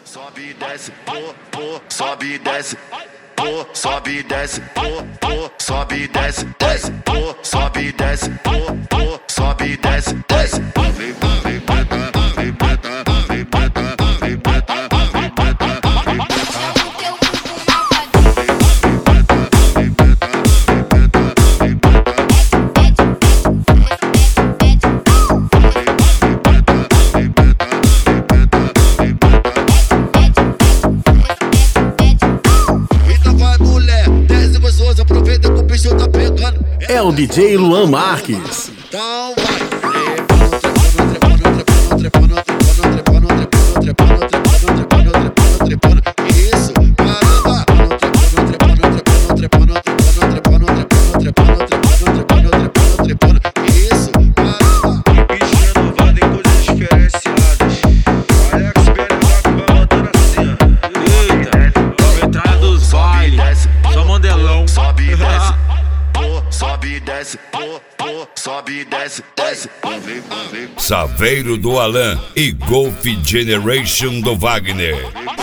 Sobe e desce, sobe e desce, sobe e desce, sobe e desce, desce, sobe e desce, sobe e desce, desce. Vem preta, vem preta, vem preta, vem preta, vem preta, vem É o DJ Luan Marques. Então vai. Isso, caramba. Isso, caramba. Bicho renovado em coisas diferenciadas. Alex Benevaco vai botando assim, ó. Eita, entrada dos bailes. Só modelão. Sobe e desce, sobe e desce, sobe e desce, desce. Saveiro do Alan e Golf Generation do Wagner.